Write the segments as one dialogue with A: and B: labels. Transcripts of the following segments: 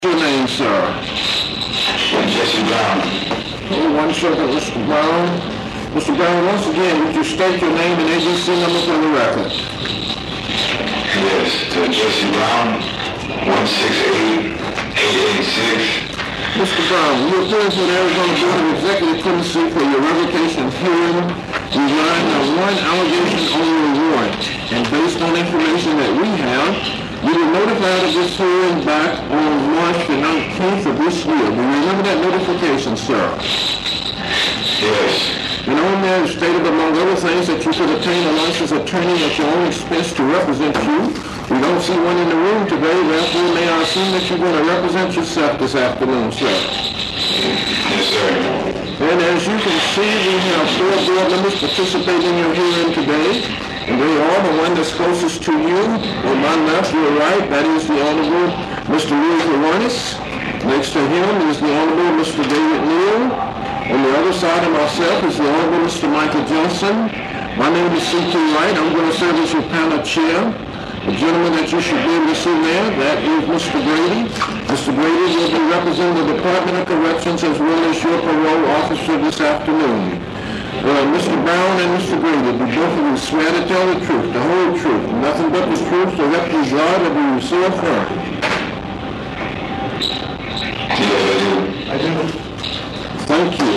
A: Your name, sir?
B: Jesse Brown.
A: Oh, one second, Mr. Brown. Mr. Brown, once again, would you state your name and agency number for the record?
B: Yes, to Jesse Brown, 168-886.
A: Mr. Brown, you appear to the Arizona Board of Executive Committee for your revocation hearing. We relying on one allegation on your warrant, and based on information that we have, you were notified of this hearing back on March the 19th of this year. Do you remember that notification, sir?
B: Yes.
A: And on there it stated, among other things, that you could obtain a licensed attorney at your own expense to represent you. We don't see one in the room today, therefore may I assume that you're going to represent yourself this afternoon, sir?
B: Yes, sir.
A: And as you can see, we have 4 board members participating in your hearing today. And they are the one that's closest to you. On my left, your right, that is the Honorable Mr. Louis Kiwanis. Next to him is the Honorable Mr. David Neal. On the other side of myself is the Honorable Mr. Michael Johnson. My name is C.T. Wright. I'm going to serve as your panel chair. The gentleman that you should be able to see there, that is Mr. Grady. Mr. Grady will be representing the Department of Corrections as well as your parole officer this afternoon. Mr. Brown and Mr. Grady, do both of you swear to tell the truth, the whole truth, nothing but the truth, so help you God, or do you so affirm?
B: Yes, I do.
A: Thank you.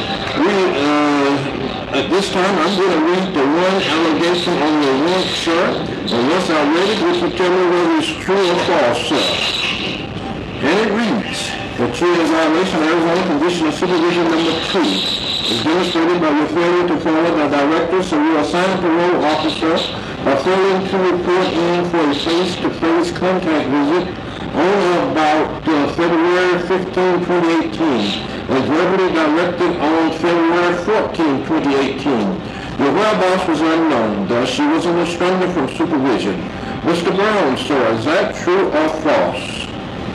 A: At this time, I'm going to read the one allegation on your warrant, sir, and once I read it, would you tell me whether it's true or false, sir? And it reads, that you in violation of Arizona Condition of Supervision number 2, is demonstrated by your failure to follow the directive, so you assign a parole officer by failing to report in for a face-to-face contact visit on or about February 15, 2018, as verbally directed on February 14, 2018. Your whereabouts was unknown, thus she was an stranger from supervision. Mr. Brown, sir, is that true or false?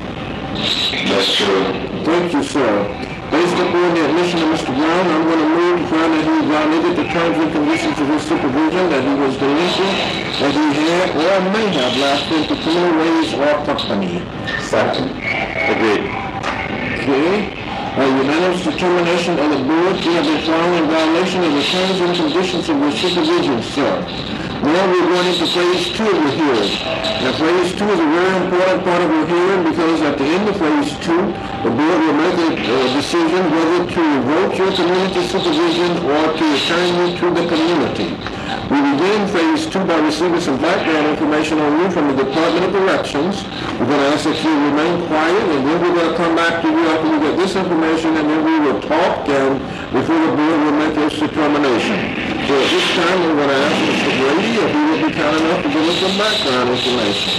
B: That's true.
A: Thank you, sir. Based upon the admission of Mr. Brown, I'm going to move to find that he violated the terms and conditions of his supervision, that he was delinquent, that he had or may have lapsed into criminal ways or company.
B: Second.
A: Agreed. Okay. Unanimous determination of the board to have been found in violation of the terms and conditions of your supervision, sir. Now we're going into phase 2 of the hearing. Now phase 2 is a very important part of your hearing because at the end of phase 2, the board will make a decision whether to revoke your community supervision or to return you to the community. We begin phase 2 by receiving some background information on you from the Department of Corrections. We're going to ask that you remain quiet, and then we're going to come back to you after we get this information, and then we will talk before the board will make its determination. So at this time, we're going to ask Mr. Grady if he would be kind enough to give us some background information.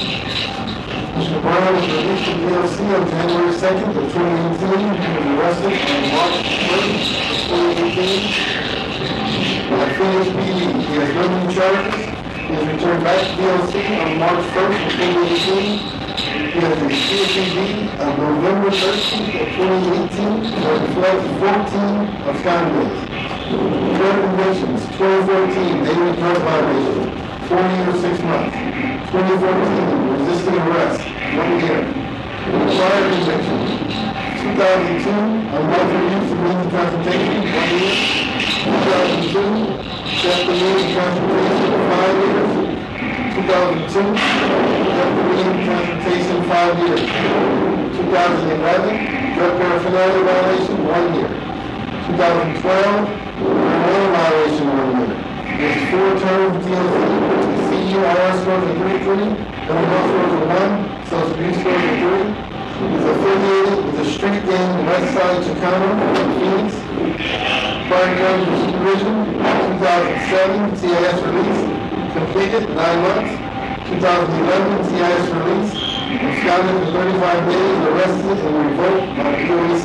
C: Mr. Brown was released from DLC on January 2nd of 2018. He was arrested on March 1st of 2018 by Phoenix PD. He has no new charges. He has returned back to DLC on March 1st of 2018. He has a CFPD of November 13th of 2018 for 12-14 of Congress. Current convictions, 2014, daily drug violation, 4 years, 6 months. 2014, resisting arrest, 1 year. Prior convictions, 2002, unlawful use of means of transportation, 1 year. 2002, theft of means of transportation, 5 years. 2002, theft of means of transportation, 5 years. 2011, drug paraphernalia violation, 1 year. 2012, marijuana violation, 1 year. There's 4 terms of DLC. CURS scores of 3, criminal scores of 1, social abuse scores of 3. He's affiliated with the street gang Westside Chicano in Phoenix. Prior terms of supervision, 2007 CIS release, completed 9 months. 2011 CIS release, absconded for 35 days, arrested and revoked by the POAC.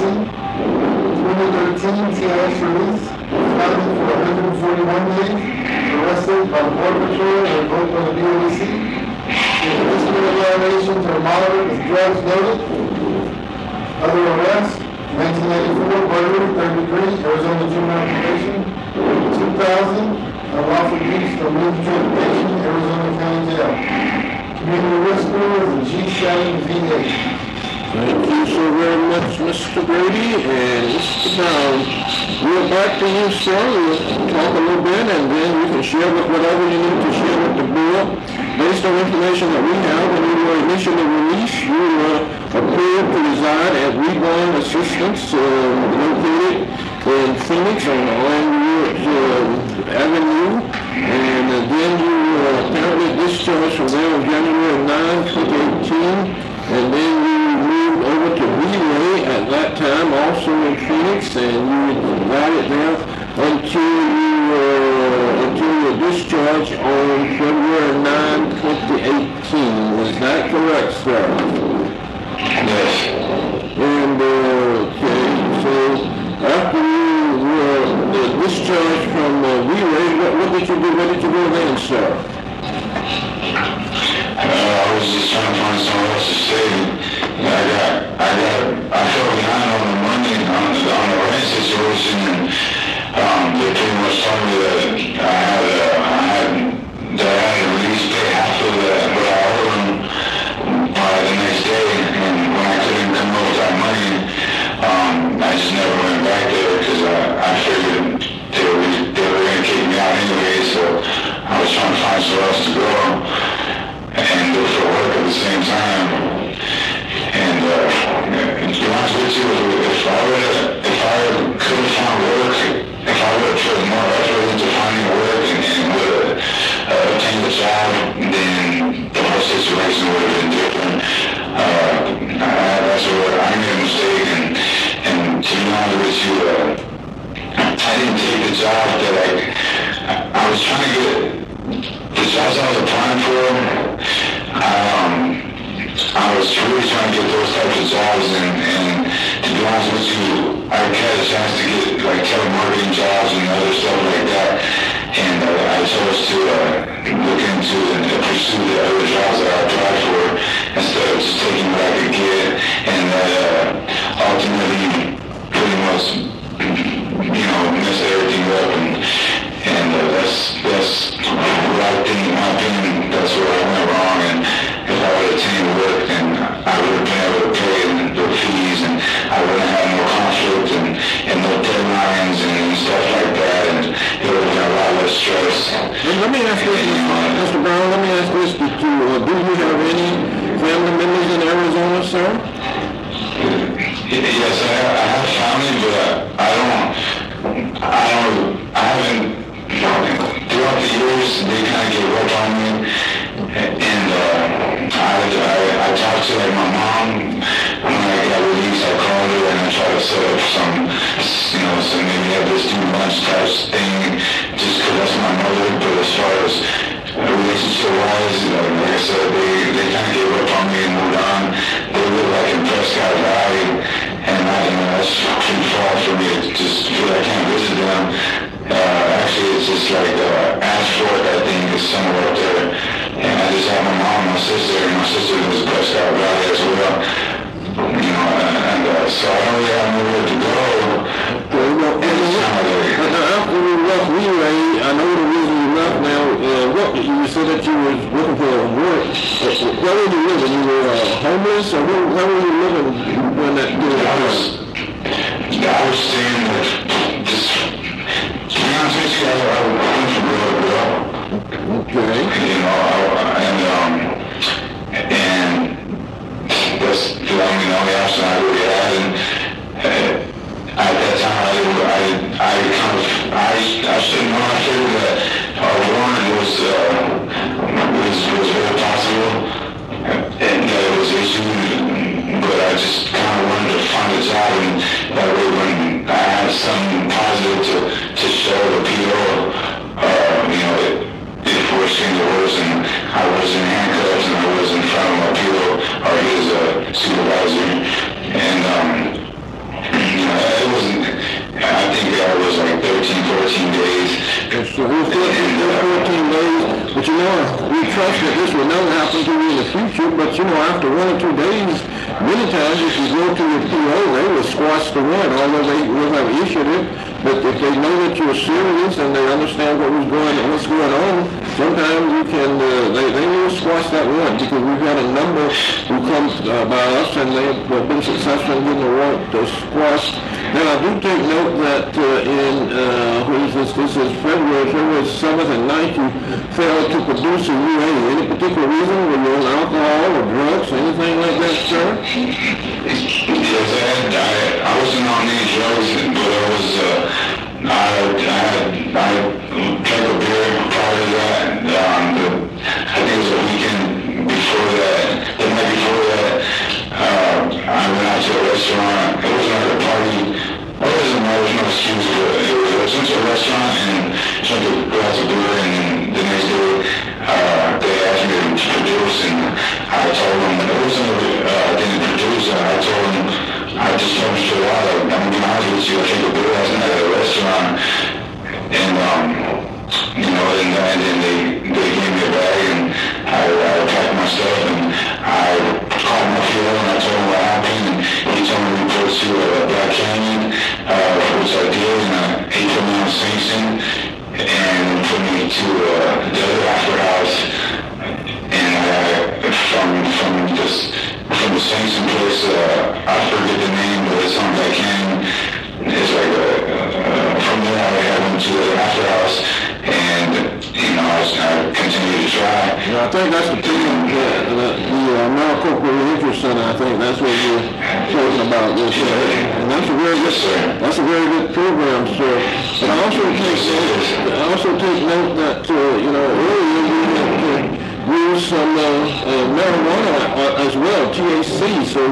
C: 2013 CIS release, absconded for 141 days, arrested by the Border Patrol and revoked by the BOAC. His disciplinary violations are moderate with drugs noted. Other arrests, 1984, burglary, 3rd degree, Arizona juvenile probation. 2000, unlawful use of means of transportation, Arizona County Jail. Community risk score is a G7 V8.
A: Thank you so very much, Mr. Brady and Mr. Brown. We're back to you, sir. We'll talk a little bit, and then you can share with whatever you need to share with the board. Based on information that we have, when you were initially released, you were approved to reside at Reborn Assistance, located in Phoenix on Longwood Avenue, and then you were apparently discharged from there on January 9, 2018, and then you moved over to Relay at that time, also in Phoenix, and you resided there until your discharge on February 9, 2018. Is that correct, sir?
B: Yes.
A: And, okay, so after you were discharged from Relay, what did you do? Where did you go then, sir?
B: I was just trying to find somewhere else to stay. I fell behind on the money, on the rent situation, and they pretty much told me that I had to release pay half of what I owed them the next day, and when I couldn't come up with that money, I just never went back there because I figured they were going to kick me out anyway, so I was trying to find somewhere else to go and look for work at the same time. And to be honest with you, if I could have found work, if I would have put more effort into finding work and would have obtained a job, then the whole situation would have been different. That's where I made a mistake, and to be honest with you, I didn't take the job that I was trying to get. The jobs I was applying for, I was really trying to get those types of jobs, and to be honest with you, I had a chance to get like telemarketing jobs and other stuff like that, and I chose to look into and pursue the other jobs that I applied for instead of just taking what I could get, and ultimately pretty much, messed everything up, and that's what I think, in my opinion, that's where I went wrong. And if I would have attained work, then I would have been able to pay the fees, and I wouldn't have no conflict and no deadlines and stuff like that, and it would have been a lot less stress.
A: Let me ask this, Mr. Brown, let me ask this to you. Do you have any family members in Arizona, sir?
B: Yes, I have family, but I haven't. Throughout the years, they kind of gave up on me, and I talked to like my mom when I got released. I called her and I tried to set up some maybe have this do lunch type thing, just because that's my mother. But as far as relationship-wise, like I said, they kind of gave up on me and moved on. They live like in Prescott Valley, and that's too far for me to just feel I can't visit them. Actually, it's just like Ashford, I think, is somewhere up there. And I just have my mom and my sister lives in Prescott Valley as well. So I don't really have nowhere to go.
A: After you left Relay, I know the reason you left now. You said that you were looking for work. Where were you living? You were homeless, or where were you living when that
B: I was staying with just. To be honest with you, I went from girl to girl.
A: Okay.
B: And that's the only option I really had. And at that time, I shouldn't know. I figured that warrant was very possible, and that it was issued. But I just kind of wanted to find a job, and that way when I had something positive to show the PO, if worse came to worse, and I was in handcuffs and I was in front of my PO or his supervisor, and it wasn't. I think that was like 13, 14 days.
A: So it was 14 days, but we trust that this will never happen to you in the future, but after 1 or 2 days, many times if you go to your PO, they will squash the warrant, although they will have issued it, but if they know that you're serious and they understand what's going on, sometimes you can, they will squash that warrant, because we've had a number who come by us and they've been successful in getting the warrant squashed. Now, I do take note that what is this? This is February 7th and 9th, you failed to produce a UA. Any particular reason? Were you on alcohol or drugs or anything like that, sir?
B: Yes, I wasn't on any drugs, but I drank a beer prior to that. I think it was a weekend before that, the night before that, I went out to a restaurant. It wasn't like a party. Well, it doesn't matter, there's no excuse, but it was went to a restaurant and drank a glass of beer, and then the next day, they asked me to produce, and I told them, it wasn't I didn't produce, I told them, I just told them straight out, I'm gonna be honest with you, I drank a beer last night at a restaurant, and, and then they gave me a bag, and I packed my stuff, and I called my PO, and I told him what happened, and he told me to report to Black Canyon, which I did, and he put me on Sing Sing, and put me to the other After House, and from the Sing Sing place, I forget the name, but it's on Black Canyon. It's like from there I went to the After House, and I continued to try.
A: Yeah, I think that's the Maricopa Reentry Center. I think that's what you're talking about. This, and that's a very good program, sir. But I also take note that earlier you had used some marijuana as well, THC. So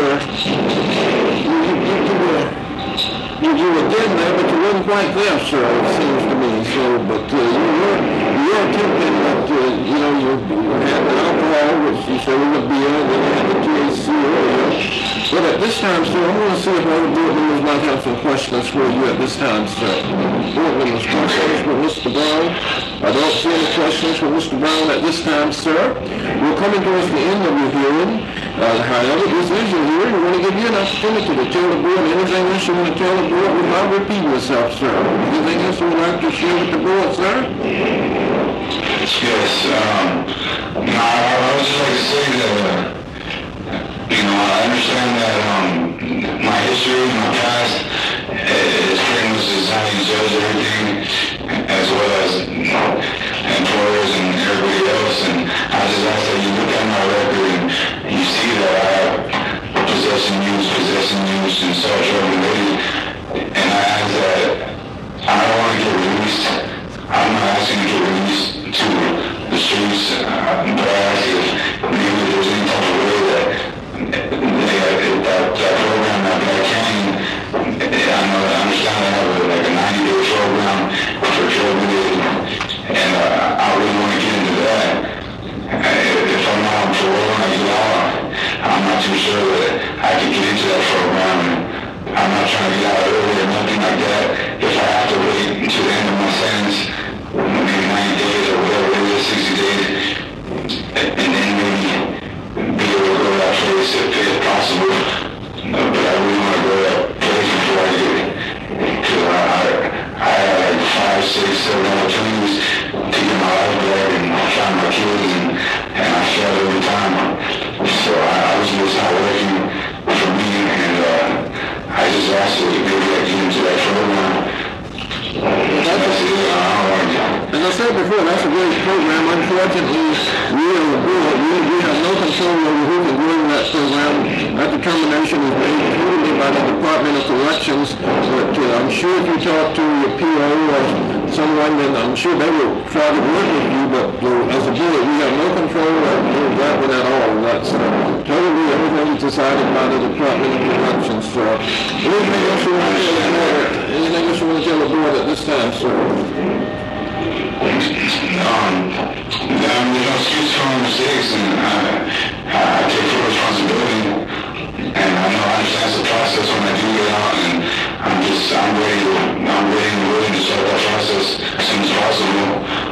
A: you were getting there, but you weren't quite there, sir, it seems to me. So, but you were attempting that, you had the alcohol, which you said was a beer, and then you had the THC earlier. But at this time, sir, I'm going to see if all the board members might have some questions for you at this time, sir. Board members, questions for Mr. Brown? I don't see any questions for Mr. Brown at this time, sir. We're coming towards the end of your hearing. However, this is your hearing. We want to give you an opportunity to tell the board anything else you want to tell the board without repeating yourself, sir. Anything else you would like to share with the board, sir?
B: Yes. I would just like to say that, I understand that my history, my past, is pretty much designed to judge everything, as well as employers and everybody else. And I just ask that you look at my record and you see that I have possession use, and such related. And I ask that I don't want to get released. I'm not asking to get released to the streets, but I ask if maybe there's any type of way that that program that Black Canyon, I understand they have a 90-day program for drug related, and I really want to get into that. If I'm not on parole and I get out, I'm not too sure that I can get into that program, and I'm not trying to get out early or nothing like that. If I have to wait until the end of my sentence, maybe 90 days or whatever it is, 60 days, and then maybe be able to go to that place if possible. But I really want to go to that place before I get it. Because I had like 5, 6, 7 opportunities to get my life back and find my kids, and I failed every time. So I was just not working for me, and I just asked that maybe I get into that program.
A: As I said before, that's a great program. Unfortunately, we have no control over who can go in that program. That determination is made totally by the Department of Corrections. But I'm sure if you talk to your PO or someone, then I'm sure they will try to work with you. But as a board, we have no control over that one at all. That's totally everything is decided by the Department of Corrections. So anything else you want to tell the board? Anything else you want to tell the board at this time, sir?
B: There's no excuse for my mistakes, and I take full responsibility, and I know I understand the process when I do get out, and I'm ready and willing to start that process as soon as possible,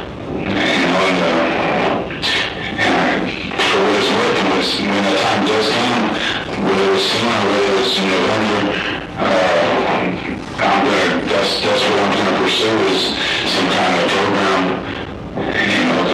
B: for what it's worth, when that time does come, whether it's soon or whether it's in November, that's what I'm going to pursue, is some kind of program,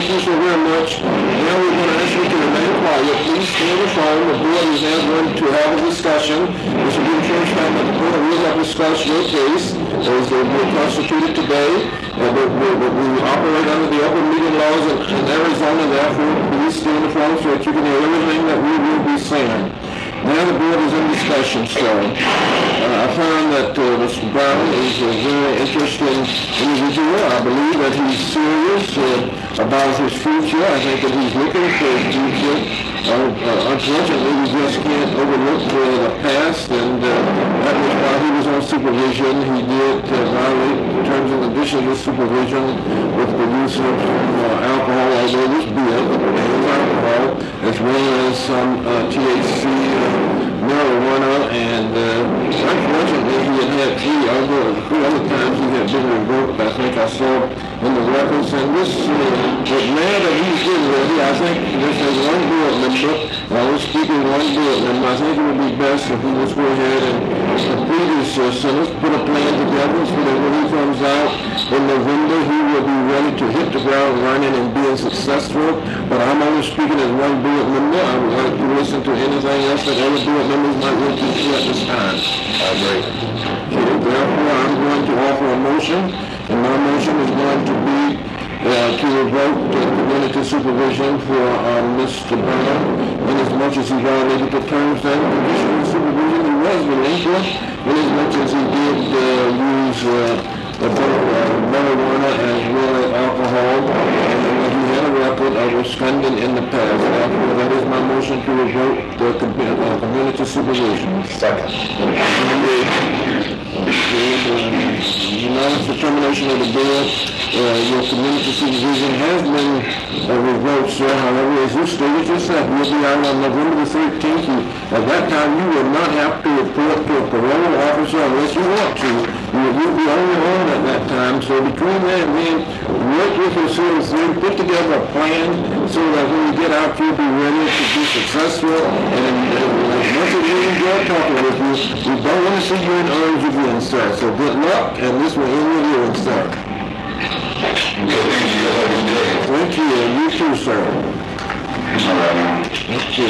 A: Thank you so very much. Now we're going to ask you to remain quiet. Please stay on the phone. The board is now going to have a discussion. This will be the first time that the board will have discussed your case as they were constituted today. But we operate under the open meeting laws in Arizona. Therefore, please stay on the phone so that you can hear everything that we will be saying. Now the board is in discussion, so I found that Mr. Brown is a very interesting individual. I believe that he's serious about his future. I think that he's looking for his future. Unfortunately, we just can't overlook the past, and that was while he was on supervision. He did violate terms and conditions of supervision with the use of alcohol, although it was beer, but it was alcohol, as well as some THC, marijuana, and unfortunately he had three other times he had been revoked. I think I saw in the records, and this, but now that he's getting ready, I think this is one board member. I was speaking one board member. I think it would be best if he would go ahead and complete his sentence, put a plan together so that when he comes out in November, he will be ready to hit the ground running and being successful. But I'm only speaking as one board member. I would like to listen to anything else that other board members might want to do at this time. I agree. Okay, therefore, I'm going to offer a motion, and my motion is going to be to revoke the community supervision for Mr. Brown, in as much as he violated the terms and conditions of supervision. He was relinquished, in as much as he did use marijuana as well as alcohol, and he had a record of absconding in the past. Therefore, that is my motion to revoke the community supervision. Second. Unanimous determination of the board. Your community supervision has been revoked, sir. However, as you stated yourself, you'll be out on November the 13th. At that time, you will not have to report to a parole officer unless you want to. You'll be on your own at that time. So between that and then, work with your citizens, put together a plan so that when you get out, you'll be ready to be successful. And as much as we enjoy talking with you, we don't want to see you in urge again, sir. So good luck, and this will end with you, sir.
B: Thank you.
A: Thank you. You too, sir.
B: All right.
A: Thank you.